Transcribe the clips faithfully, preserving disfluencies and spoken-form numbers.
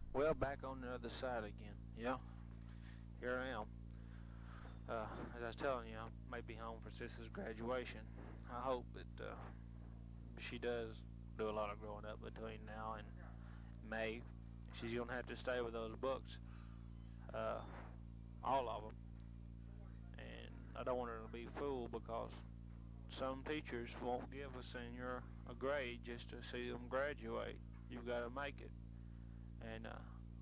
Well, back on the other side again. Yeah, here I am. Uh, as I was telling you, I may be home for sister's graduation. I hope that uh, she does do a lot of growing up between now and May. She's gonna have to stay with those books, uh, all of them. And I don't want her to be fooled because some teachers won't give a senior a grade just to see them graduate. You've got to make it. And uh,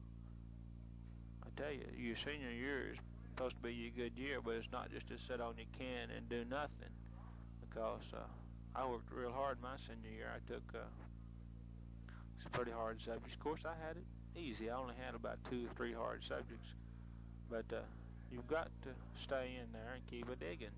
I tell you, your senior year is supposed to be your good year, but it's not just to sit on your can and do nothing. Because uh, I worked real hard my senior year. I took uh, some pretty hard subjects. Of course, I had it easy. I only had about two or three hard subjects. But uh, you've got to stay in there and keep it digging.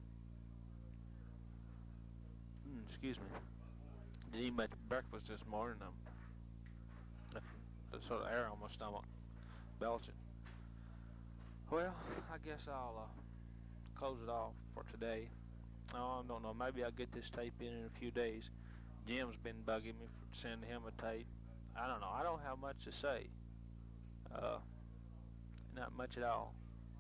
Mm, excuse me. Didn't eat much breakfast this morning. I'm sort of air on my stomach, belching. Well, I guess I'll uh, close it off for today. Oh, I don't know. Maybe I'll get this tape in in a few days. Jim's been bugging me for sending him a tape. I don't know. I don't have much to say. Uh, not much at all.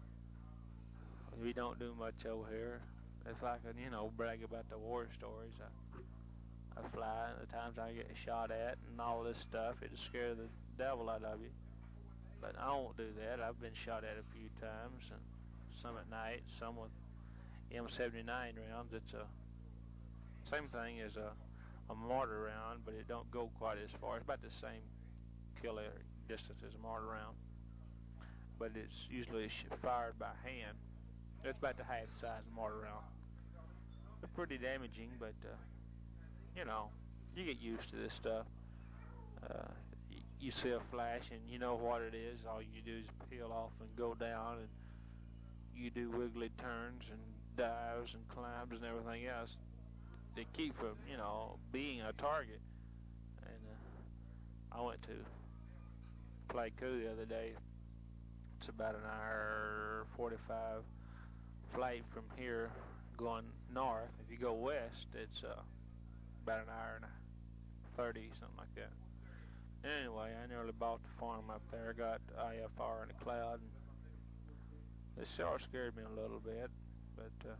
We don't do much over here. If I could, you know, brag about the war stories, I, I fly, and the times I get shot at, and all this stuff, it'll scare the devil out of you. But I won't do that. I've been shot at a few times, and some at night, some with M seventy-nine rounds. It's a same thing as a, a mortar round, but it don't go quite as far. It's about the same kill distance as a mortar round, but it's usually fired by hand. It's about the half size of a mortar round. They're pretty damaging, but uh, you know, you get used to this stuff. Uh, you, you see a flash and you know what it is. All you do is peel off and go down, and you do wiggly turns and dives and climbs and everything else to keep from, you know, being a target. And uh, I went to Pleiku the other day. It's about an hour forty-five flight from here going north. If you go west, it's uh, about an hour and thirty, something like that. Anyway, I nearly bought the farm up there. Got I F R in the cloud, and this sort of scared me a little bit, but uh,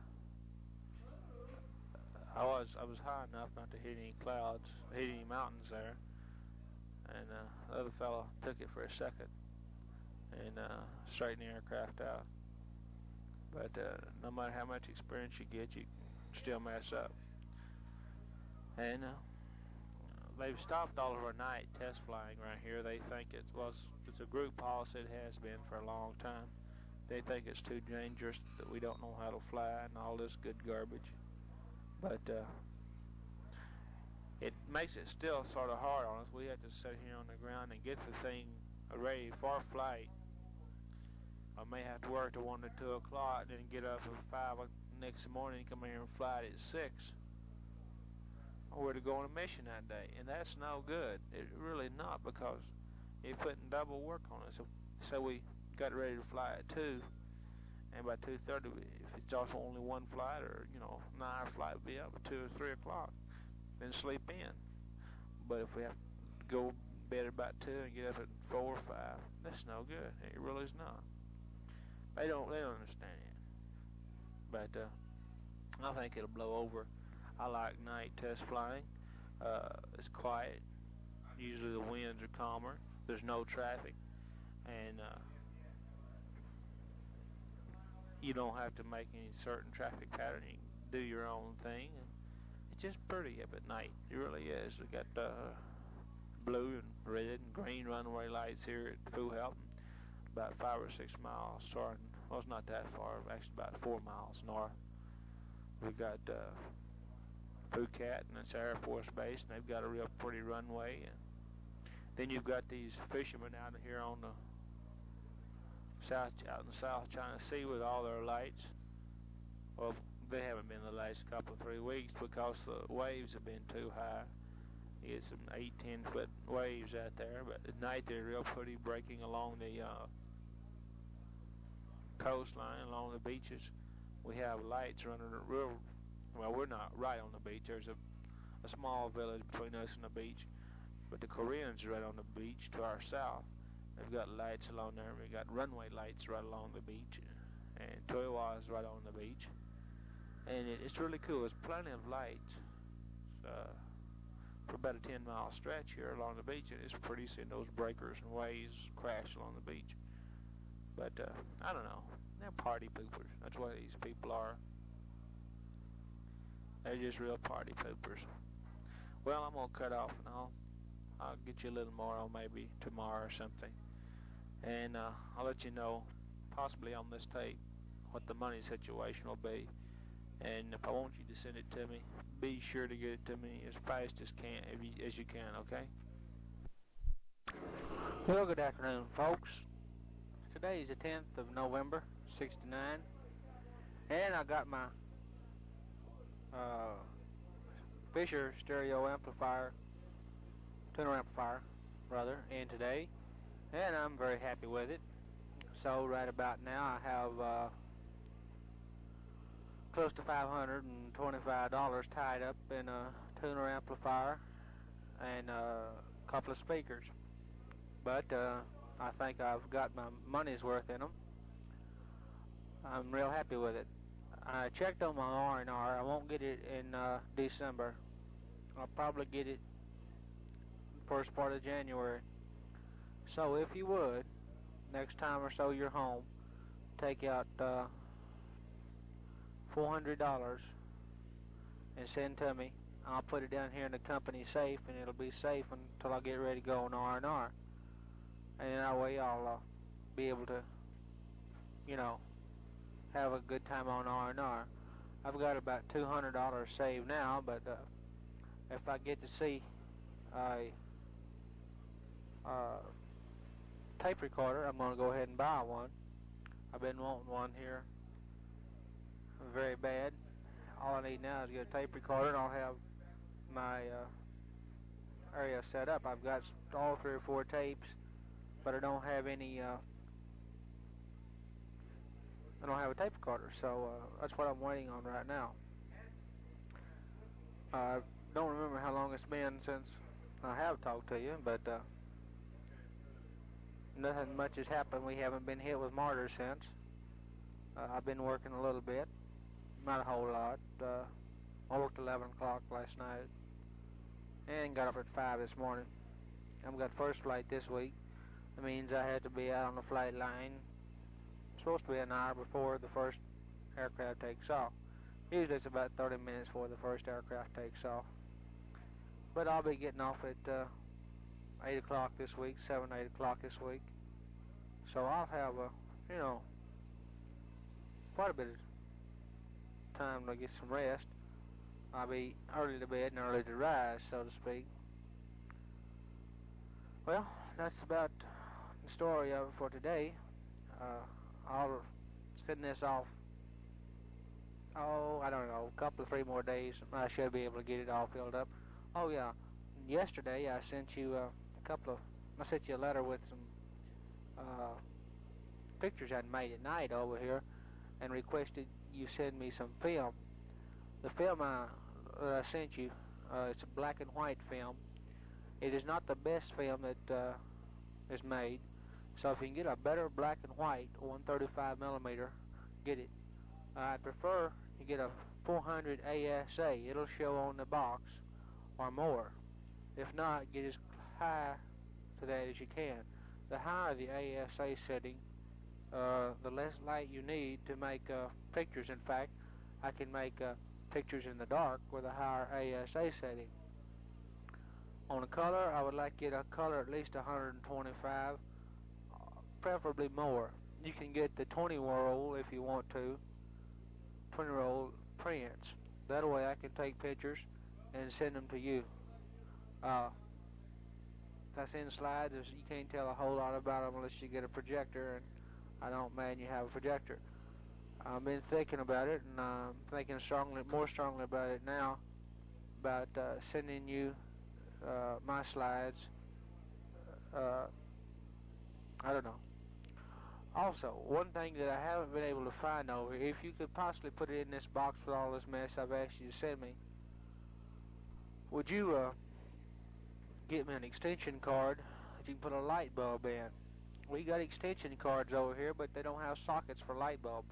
I was I was high enough not to hit any clouds, hit any mountains there. And uh, the other fellow took it for a second and uh, straightened the aircraft out. But uh, no matter how much experience you get, you still mess up. And uh, they've stopped all of our night test flying right here. They think it was it's a group policy. It has been for a long time. They think it's too dangerous, that we don't know how to fly and all this good garbage. But uh, it makes it still sort of hard on us. We have to sit here on the ground and get the thing ready for flight. I may have to work till one or two o'clock, then get up at five next morning and come here and fly it at six. Or we're to go on a mission that day, and that's no good. It's really not, because you're putting double work on us. So, so we got ready to fly at two, and by two thirty, if it's also only one flight, or you know, an hour flight, would be up at two or three o'clock, then sleep in. But if we have to go to bed at about two and get up at four or five, that's no good. It really is not. They don't, they don't understand it. But uh, I think it'll blow over. I like night test flying. Uh, it's quiet. Usually the winds are calmer. There's no traffic, and uh, you don't have to make any certain traffic pattern. You can do your own thing, and it's just pretty up at night. It really is. We got uh, blue and red and green runway lights here at Phu-Helton, about five or six miles starting. Well, it's not that far. Actually, about four miles north. We got uh, Phuket, and it's Air Force Base, and they've got a real pretty runway. And then you've got these fishermen out here on the south, out in the South China Sea with all their lights. Well, they haven't been the last couple of three weeks because the waves have been too high. You get some eight, ten foot waves out there, but at night they're real pretty, breaking along the uh, coastline, along the beaches. We have lights running real. Well, we're not right on the beach. There's a, a small village between us and the beach, but the Koreans are right on the beach to our south, They've got lights along there. We've got runway lights right along the beach, and Toiwa is right on the beach. And it, it's really cool. There's plenty of lights uh, for about a ten mile stretch here along the beach, and it's pretty seeing those breakers and waves crash along the beach. But uh, I don't know. They're party poopers. That's what these people are. They're just real party poopers. Well, I'm gonna cut off, and I'll I'll get you a little more on maybe tomorrow or something, and uh, I'll let you know possibly on this tape what the money situation will be. And if I want you to send it to me, be sure to get it to me as fast as can if you, as you can. Okay? Well, good afternoon, folks. Today is the tenth of November, sixty-nine, and I got my uh, Fisher stereo amplifier, tuner amplifier, rather, in today, and I'm very happy with it. So right about now I have uh, close to five hundred twenty-five dollars tied up in a tuner amplifier and a couple of speakers. But uh, I think I've got my money's worth in them. I'm real happy with it. I checked on my R and R. I won't get it in uh, December. I'll probably get it first part of January. So if you would, next time or so you're home, take out uh, four hundred dollars and send to me. I'll put it down here in the company safe, and it'll be safe until I get ready to go on R and R. And that way I'll uh, be able to, you know, have a good time on R and R. I've got about two hundred dollars saved now, but uh, if I get to see a uh, tape recorder, I'm going to go ahead and buy one. I've been wanting one here very bad. All I need now is get a tape recorder, and I'll have my uh, area set up. I've got all three or four tapes, but I don't have any uh, I don't have a tape recorder, so uh, that's what I'm waiting on right now. I don't remember how long it's been since I have talked to you, but uh, nothing much has happened. We haven't been hit with martyrs since. Uh, I've been working a little bit, not a whole lot. Uh, I worked eleven o'clock last night and got up at five this morning. I've got first flight this week. That means I had to be out on the flight line. It's supposed to be an hour before the first aircraft takes off. Usually it's about thirty minutes before the first aircraft takes off. But I'll be getting off at uh, eight o'clock this week, seven, eight o'clock this week. So I'll have, a, you know, quite a bit of time to get some rest. I'll be early to bed and early to rise, so to speak. Well, that's about the story of it for today. Uh, I'll send this off, oh, I don't know, a couple of three more days. I should be able to get it all filled up. Oh, yeah. Yesterday I sent you uh, a couple of, I sent you a letter with some uh, pictures I'd made at night over here and requested you send me some film. The film I, uh, I sent you, uh, it's a black and white film. It is not the best film that uh, is made. So if you can get a better black and white one thirty-five millimeter, get it. Uh, I'd prefer you get a four hundred A S A. It'll show on the box or more. If not, get as high to that as you can. The higher the A S A setting, uh, the less light you need to make uh, pictures. In fact, I can make uh, pictures in the dark with a higher A S A setting. On the color, I would like to get a color at least one twenty-five, preferably more. You can get the twenty roll if you want to, twenty roll prints. That way I can take pictures and send them to you. Uh, if I send slides, you can't tell a whole lot about them unless you get a projector, and I don't imagine you have a projector. I've been thinking about it, and I'm thinking strongly, more strongly about it now, about uh, sending you uh, my slides. Uh, I don't know. Also, one thing that I haven't been able to find over here, if you could possibly put it in this box with all this mess I've asked you to send me, would you uh, get me an extension card that you can put a light bulb in? we got extension cords over here, but they don't have sockets for light bulbs.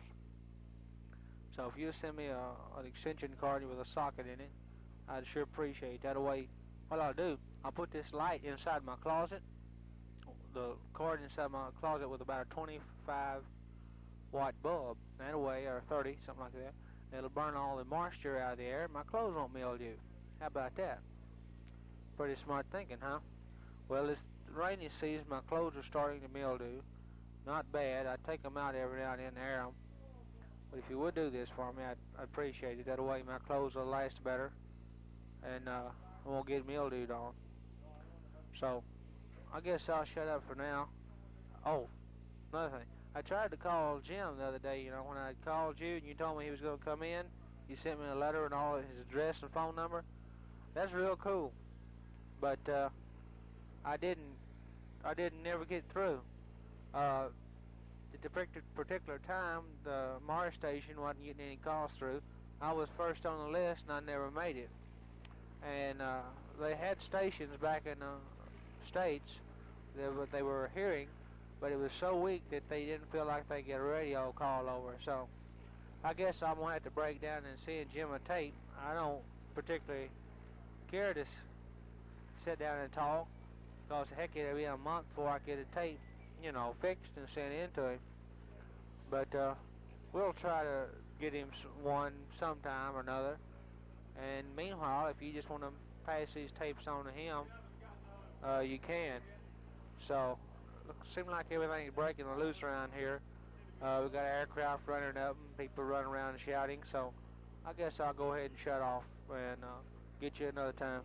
So if you send me a, an extension cord with a socket in it, I'd sure appreciate that. Way, what I'll do, I'll put this light inside my closet, the cord inside my closet with about a twenty-five watt bulb, that way, or thirty, something like that. It'll burn all the moisture out of the air. My clothes won't mildew. How about that? Pretty smart thinking, huh? Well, it's rainy season. My clothes are starting to mildew. Not bad. I take them out every now and then and air them. But if you would do this for me, I'd, I'd appreciate it. That way my clothes will last better and uh, won't get mildewed on. So, I guess I'll shut up for now. Oh, another thing. I tried to call Jim the other day, you know, when I called you and you told me he was going to come in. You sent me a letter and all his address and phone number. That's real cool. But uh, I didn't, I didn't never get through. Uh, at the particular time, the Mars station wasn't getting any calls through. I was first on the list and I never made it. And uh, they had stations back in the States that they were hearing, but it was so weak that they didn't feel like they could get a radio call over. So I guess I'm going to have to break down and send Jim a tape. I don't particularly care to sit down and talk, because heck, it'll be a month before I get a tape, you know, fixed and sent in to him. But uh, we'll try to get him one sometime or another. And meanwhile, if you just want to pass these tapes on to him, uh, you can. So, it seems like everything's breaking loose around here. Uh, we've got aircraft running up and people running around and shouting. So, I guess I'll go ahead and shut off and uh, get you another time.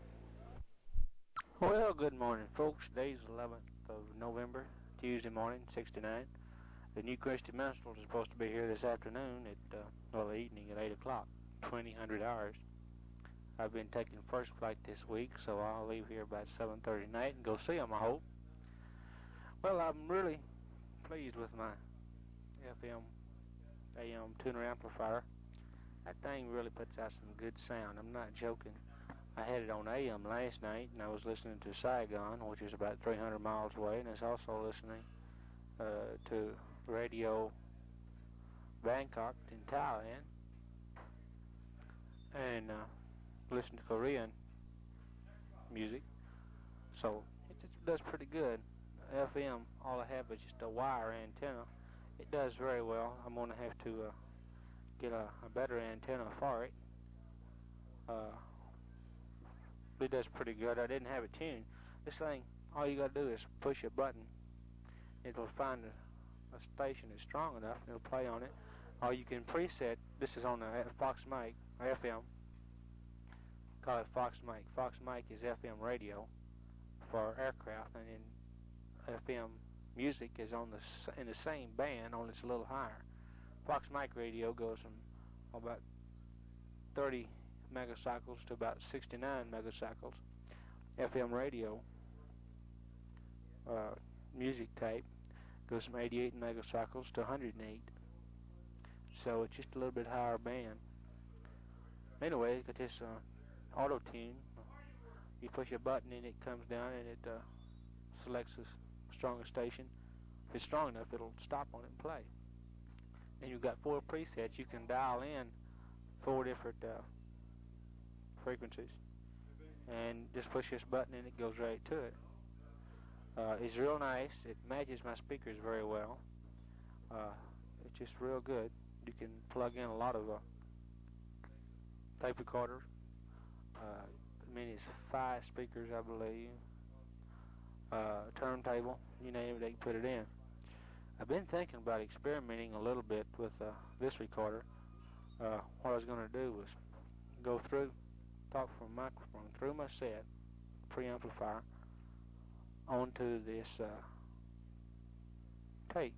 Well, good morning, folks. Today's eleventh of November, Tuesday morning, sixty-nine. The new Christy Minstrels is supposed to be here this afternoon at, uh, well, evening at eight o'clock, twenty hundred hours. I've been taking first flight this week, so I'll leave here about seven thirty tonight and go see them, I hope. Well, I'm really pleased with my F M A M tuner amplifier. That thing really puts out some good sound. I'm not joking. I had it on A M last night, and I was listening to Saigon, which is about three hundred miles away, and I was also listening uh, to Radio Bangkok in Thailand, and uh, listen to Korean music. So it just does pretty good. F M, all I have is just a wire antenna. It does very well. I'm going to have to uh, get a, a better antenna for it. Uh, it does pretty good. I didn't have it tuned. This thing, all you got to do is push a button. It'll find a, a station that's strong enough, and it'll play on it. Or you can preset. This is on the Fox Mic, F M. Call it Fox Mic. Fox Mic is F M radio for aircraft, and then F M music is on the in the same band, only it's a little higher. Fox Mic radio goes from about thirty megacycles to about sixty-nine megacycles. F M radio uh, music tape goes from eighty-eight megacycles to one hundred eight. So it's just a little bit higher band. Anyway, got this uh, auto tune. You push a button and it comes down and it uh, selects the strongest station. If it's strong enough, it'll stop on it and play. And you've got four presets. You can dial in four different uh, frequencies, and just push this button and it goes right to it. Uh, it's real nice. It matches my speakers very well. Uh, it's just real good. You can plug in a lot of uh, tape recorders. Uh, I mean, it's five speakers, I believe. Uh, turntable, you name it, they can put it in. I've been thinking about experimenting a little bit with uh, this recorder. Uh, what I was going to do was go through, talk from a microphone through my set, preamplifier, onto this uh, tape.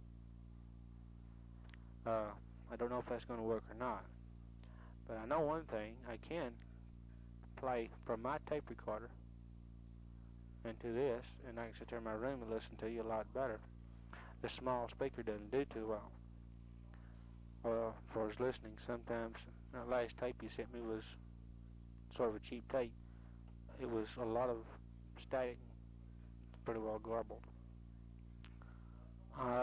Uh, I don't know if that's going to work or not, but I know one thing: I can play from my tape recorder into this, and I can sit there in my room and listen to you a lot better. The small speaker doesn't do too well. Uh, as far as listening, sometimes that last tape you sent me was sort of a cheap tape. It was a lot of static, pretty well garbled.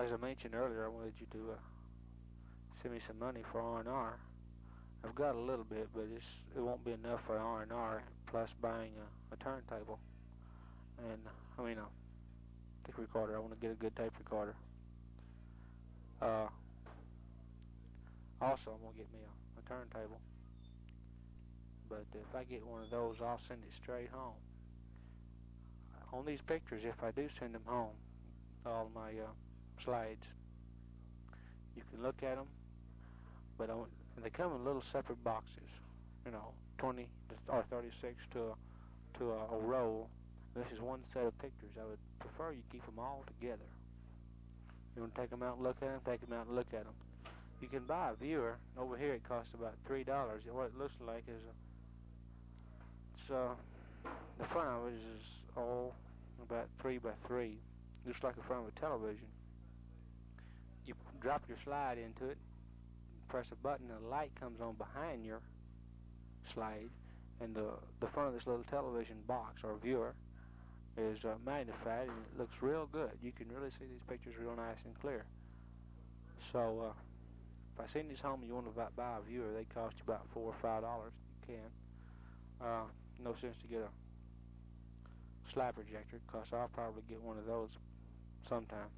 as I mentioned earlier, I wanted you to uh, send me some money for R and R. I've got a little bit, but it's, it won't be enough for R and R, plus buying a, a turntable. And, I mean, a tape recorder. I want to get a good tape recorder. Uh, also, I'm going to get me a, a turntable. But if I get one of those, I'll send it straight home. On these pictures, if I do send them home, all my uh, slides, you can look at them, but I want, they come in little separate boxes, you know, twenty or thirty-six to a, to a, a roll. This is one set of pictures. I would prefer you keep them all together. You want to take them out and look at them? Take them out and look at them. You can buy a viewer. Over here it costs about three dollars. What it looks like is a, it's uh, the front of it is all about three by three. Looks like the front of a television. You drop your slide into it, press a button, and a light comes on behind your slide, and the the front of this little television box or viewer is uh, magnified, and it looks real good. You can really see these pictures real nice and clear. So uh, if I send these home and you want to buy a viewer, they cost you about four or five dollars. You can. Uh, no sense to get a slide projector, because I'll probably get one of those sometime.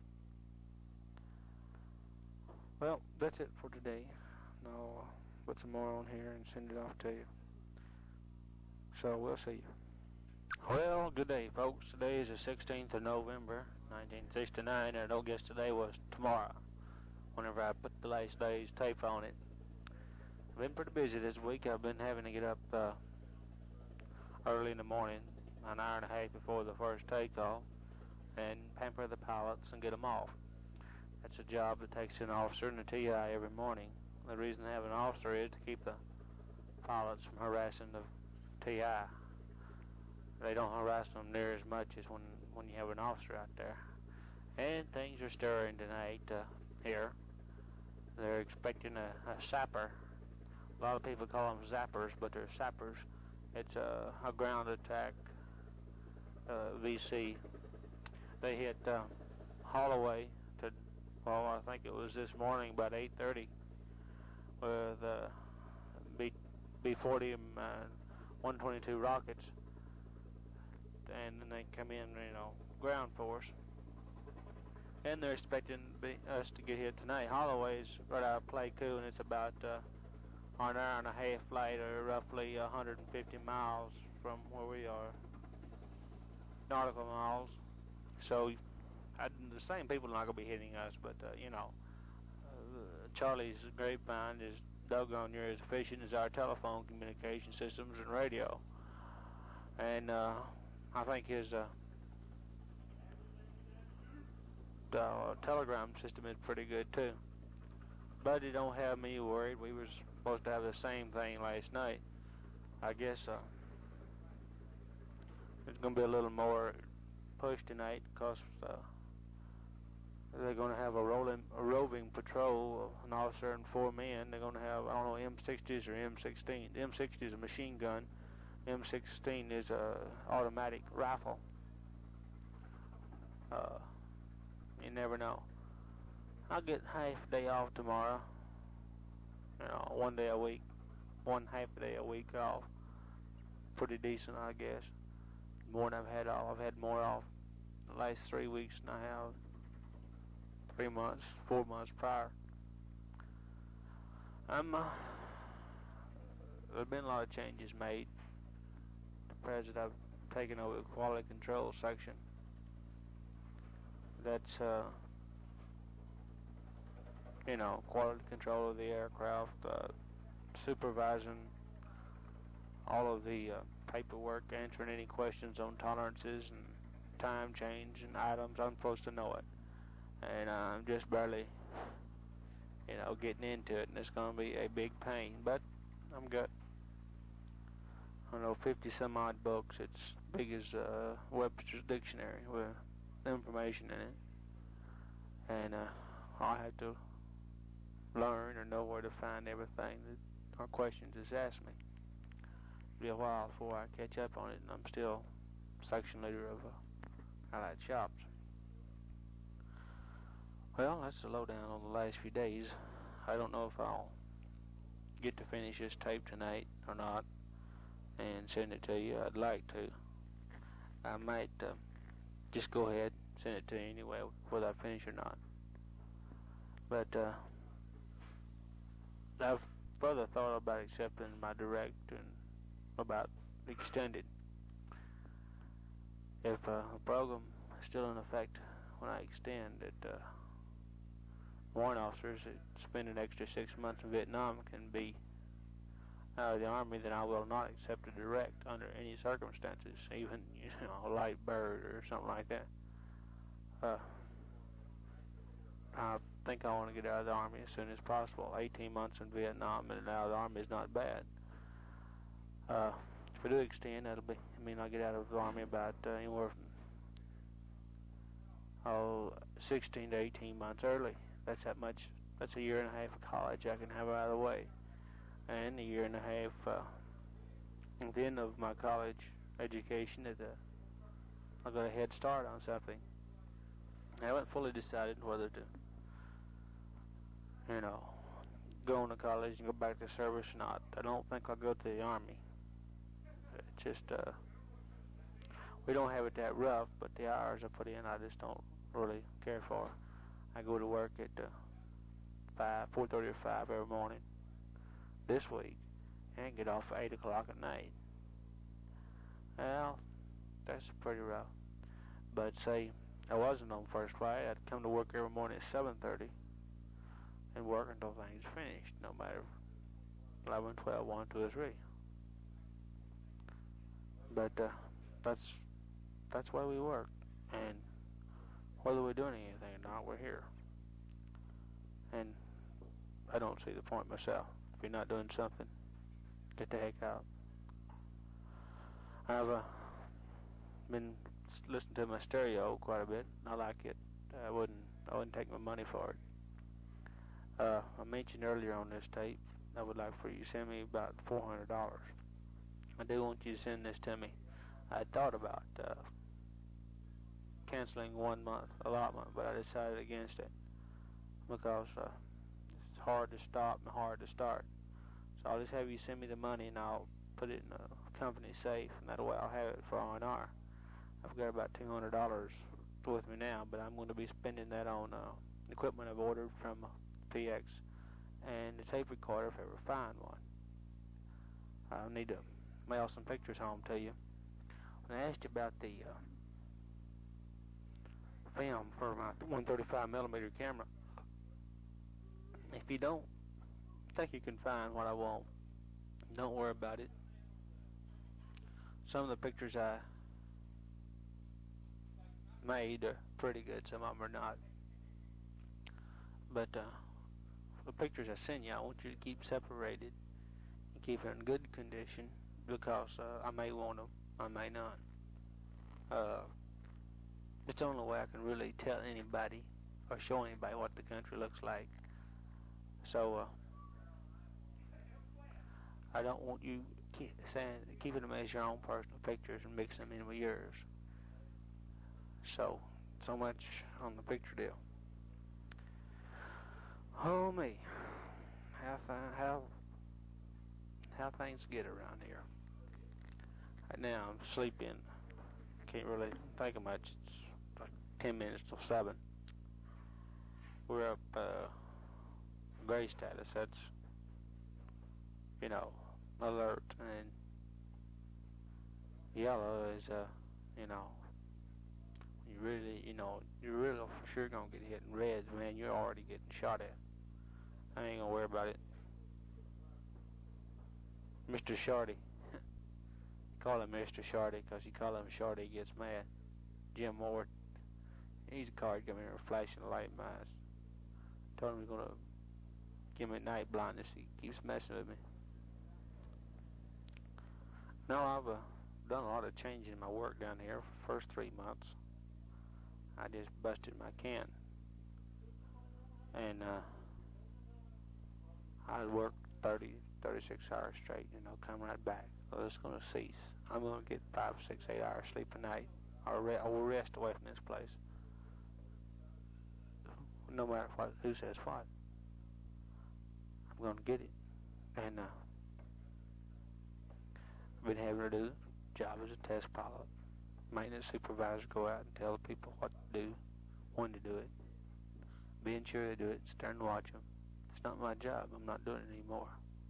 Well, that's it for today. Now I'll put some more on here and send it off to you. So we'll see you. Well, good day, folks. Today is the sixteenth of November, nineteen sixty-nine, and I don't guess today was tomorrow, whenever I put the last day's tape on it. I've been pretty busy this week. I've been having to get up uh, early in the morning, an hour and a half before the first takeoff, and pamper the pilots and get them off. That's a job that takes an officer and a T I every morning. The reason they have an officer is to keep the pilots from harassing the T I. They don't harass them near as much as when, when you have an officer out there. And things are stirring tonight uh, here. They're expecting a, a sapper. A lot of people call them zappers, but they're sappers. It's a, a ground attack uh, V C. They hit uh, Holloway to, well, I think it was this morning about eight thirty with uh, B B forty and uh, one twenty-two rockets, and then they come in, you know, ground force, and they're expecting be, us to get here tonight. Holloway's right out of Pleiku, and it's about uh, an hour and a half flight, or roughly one hundred fifty miles from where we are, nautical miles. So I, the same people are not going to be hitting us, but uh, you know, uh, Charlie's grapevine is doggone near as efficient as our telephone communication systems and radio, and uh, I think his uh, uh, telegram system is pretty good too. But it don't have me worried. We were supposed to have the same thing last night. I guess uh, it's going to be a little more push tonight, because uh, they're going to have a rolling, a roving patrol of an officer and four men. They're going to have, I don't know, M sixties or M sixteen. The M sixty is a machine gun. M sixteen is a automatic rifle. Uh, you never know. I'll get half a day off tomorrow. You know, one day a week, one half a day a week off. Pretty decent, I guess. More than I've had off. I've had more off the last three weeks than I have three months, four months prior. I'm, uh, there've been a lot of changes made. The president, I've taken over the quality control section. That's, uh, you know, quality control of the aircraft, uh, supervising all of the uh, paperwork, answering any questions on tolerances and time change and items. I'm supposed to know it. And uh, I'm just barely, you know, getting into it, and it's going to be a big pain. But I'm got, I don't know, fifty some odd books. It's big as uh, Webster's Dictionary with information in it. And uh, I'll have to learn or know where to find everything that our questions is asked me. It'll be a while before I catch up on it, and I'm still section leader of uh, Allied Shops. Well, that's the lowdown on the last few days. I don't know if I'll get to finish this tape tonight or not and send it to you. I'd like to. I might uh, just go ahead and send it to you anyway, whether I finish or not. But uh, I've further thought about accepting my direct and about extended. If uh, a program is still in effect when I extend it, uh, warrant officers that spend an extra six months in Vietnam can be out of the Army, then I will not accept a direct under any circumstances, even, you know, a light bird or something like that. Uh, I think I want to get out of the Army as soon as possible. eighteen months in Vietnam and out of the Army is not bad. Uh, if I do extend, that'll be, I mean, I'll get out of the Army about uh, anywhere from oh, sixteen to eighteen months early. That's that much. That's a year and a half of college I can have out of the way, and a year and a half uh, at the end of my college education that uh, I got a head start on something. I haven't fully decided whether to, you know, go into college and go back to service or not. I don't think I'll go to the Army. It's just uh, we don't have it that rough, but the hours I put in, I just don't really care for. I go to work at uh, five, four thirty or five every morning this week, and get off at eight o'clock at night. Well, that's pretty rough. But say I wasn't on first flight, I'd come to work every morning at seven thirty and work until things finished, no matter eleven, twelve, one, two, or three. But uh, that's that's why we work, and whether we're doing anything or not, we're here. And I don't see the point myself. If you're not doing something, get the heck out. I've uh, been listening to my stereo quite a bit. I like it. I wouldn't I wouldn't take my money for it. Uh, I mentioned earlier on this tape, I would like for you to send me about four hundred dollars. I do want you to send this to me. I thought about uh, canceling one month allotment, but I decided against it because uh, it's hard to stop and hard to start. So I'll just have you send me the money, and I'll put it in a company safe, and that way I'll have it for R and R. I've got about two hundred dollars with me now, but I'm going to be spending that on uh, equipment I've ordered from T X and the tape recorder if I ever find one. I'll need to mail some pictures home to you. When I asked you about the uh, film for my one thirty-five millimeter camera, if you don't think you can find what I want, don't worry about it. Some of the pictures I made are pretty good, some of them are not. But uh, the pictures I send you, I want you to keep separated and keep it in good condition, because uh, I may want them, I may not. Uh, it's the only way I can really tell anybody or show anybody what the country looks like. So uh, I don't want you keep saying keeping them as your own personal pictures and mixing them in with yours. So, so much on the picture deal. Oh me, how th- how how things get around here. Right now I'm sleeping. Can't really think of much. It's like ten minutes till seven. We're up uh, gray status. That's, you know, alert, and yellow is uh, you know, you really, you know, you're really for sure gonna get hit. In reds, man, you're already getting shot at. I ain't gonna worry about it. Mister Shardy. Call him Mister Shardy because you call him Shardy, he gets mad. Jim Moore, he's a card coming here flashing the light in my eyes. Told him he's gonna give me night blindness. He keeps messing with me. No, I've uh, done a lot of changing in my work down here for the first three months. I just busted my can. And uh, I worked thirty, thirty-six hours straight, and I'll come right back. So it's going to cease. I'm going to get five, six, eight hours sleep a night. I'll, re- I will rest away from this place. no matter what, who says what. I'm going to get it. And uh, I've been having to do a job as a test pilot. Maintenance supervisors go out and tell the people what to do, when to do it, being sure they do it, stand and watch them. It's not my job. I'm not doing it anymore.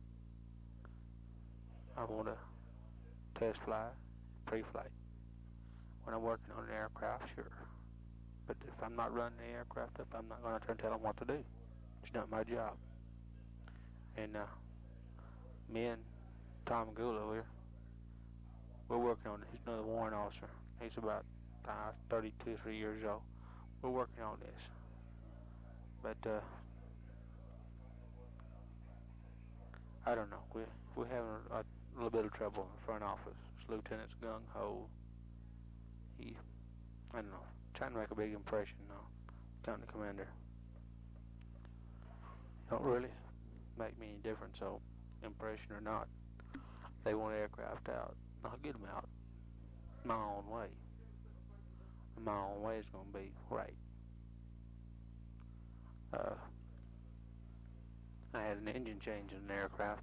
I want to test fly, pre-flight. When I'm working on an aircraft, sure. But if I'm not running the aircraft up, I'm not going to try and tell them what to do. It's not my job. And uh, me and Tom Gula, we're, we're working on it. He's another warrant officer. He's about uh, thirty-two, three years old. We're working on this. But uh, I don't know. We're, we're having a, a little bit of trouble in the front office. This lieutenant's gung-ho. He, I don't know, trying to make a big impression now. County commander. Don't really make me any difference, so impression or not. They want aircraft out. I'll get them out my own way. And my own way is going to be right. Uh, I had an engine change in an aircraft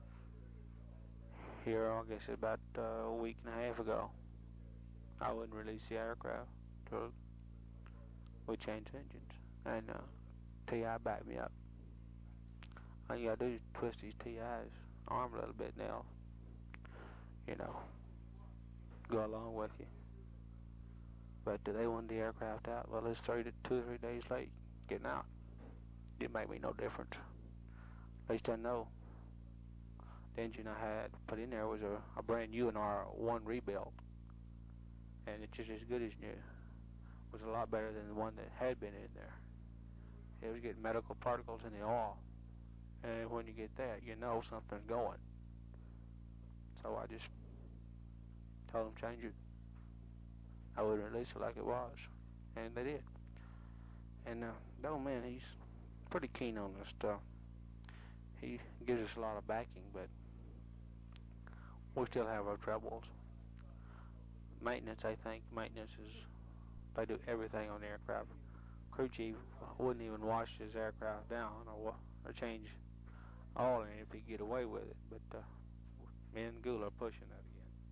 here, I guess about uh, a week and a half ago. I wouldn't release the aircraft till we changed engines. And uh, T I backed me up. All you gotta do is twist these T I's arm a little bit now. You know, go along with you. But uh, they wanted the aircraft out. Well, it's three to two or three days late getting out. Didn't make me no difference. At least I know the engine I had put in there was a, a brand new U N R one rebuilt, and it's just as good as new. It was a lot better than the one that had been in there. It was getting medical particles in the oil, and when you get that, you know something's going. So I just told them change it. I would release it like it was, and they did. And uh, that old man, he's pretty keen on this stuff. He gives us a lot of backing, but we still have our troubles. Maintenance, I think, maintenance is, they do everything on the aircraft. Crew chief wouldn't even wash his aircraft down or, or change oil in it if he'd get away with it. But uh, me and Gula are pushing that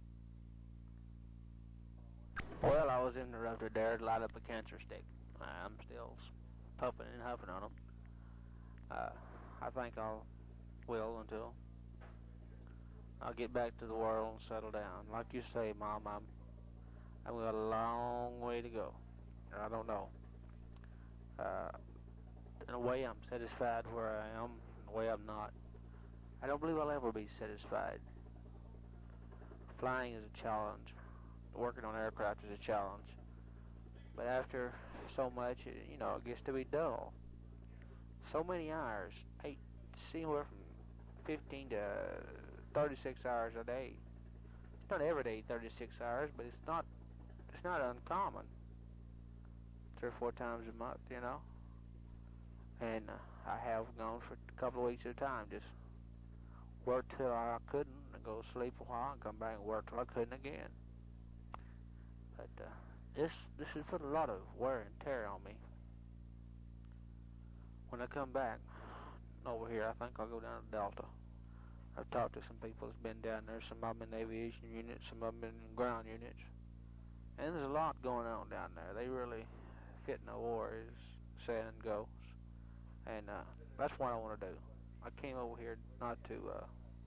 again. Well, I was interrupted there to light up a cancer stick. I'm still puffing and huffing on them. Uh, I think I'll will until I'll get back to the world and settle down. Like you say, Mom, I'm I've got a long way to go. I don't know. Uh, in a way, I'm satisfied where I am. In a way, I'm not. I don't believe I'll ever be satisfied. Flying is a challenge. Working on aircraft is a challenge. But after so much, it, you know, it gets to be dull. So many hours, eight, anywhere from fifteen to thirty-six hours a day. It's not every day thirty-six hours, but it's not it's not uncommon. Three or four times a month, you know. And uh, I have gone for a couple of weeks at a time, just work till I couldn't, and go sleep a while, and come back and work till I couldn't again. But uh, this this has put a lot of wear and tear on me. When I come back over here, I think I'll go down to Delta. I've talked to some people that's been down there, some of them in aviation units, some of them in ground units. And there's a lot going on down there. They really fit no war, as saying goes. And uh, that's what I want to do. I came over here not to uh,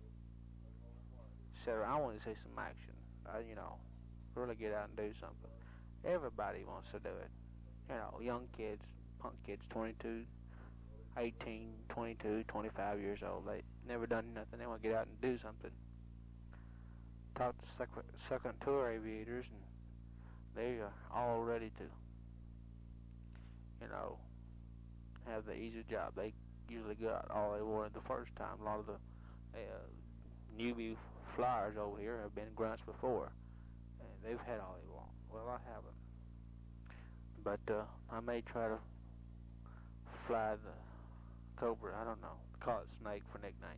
sit around. I want to see some action. I, you know, really get out and do something. Everybody wants to do it. You know, young kids, punk kids, twenty-two, eighteen, twenty-two, twenty-five years old. They never done nothing. They want to get out and do something. Talk to second, second tour aviators, and they are all ready to, you know, have the easy job. They usually got all they wanted the first time. A lot of the uh, newbie flyers over here have been grunts before, and they've had all they want. Well, I haven't. But uh, I may try to fly the Cobra. I don't know. Call it Snake for nickname.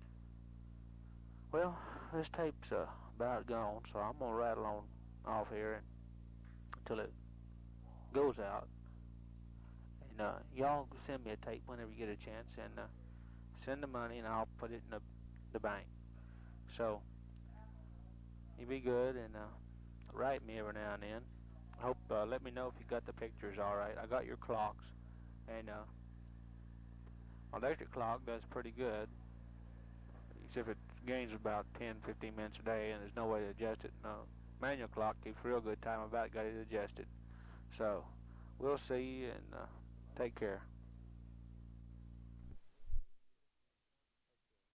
Well, this tape's uh, about gone, so I'm going to rattle on off here until it goes out. And uh, y'all send me a tape whenever you get a chance, and uh, send the money, and I'll put it in the the bank. So you be good and uh, write me every now and then. I hope uh, let me know if you got the pictures all right. I got your clocks, and uh, my electric clock does pretty good, except it gains about ten, fifteen minutes a day, and there's no way to adjust it. No, manual clock keeps real good time. I've about got it adjusted. So we'll see, and uh, take care.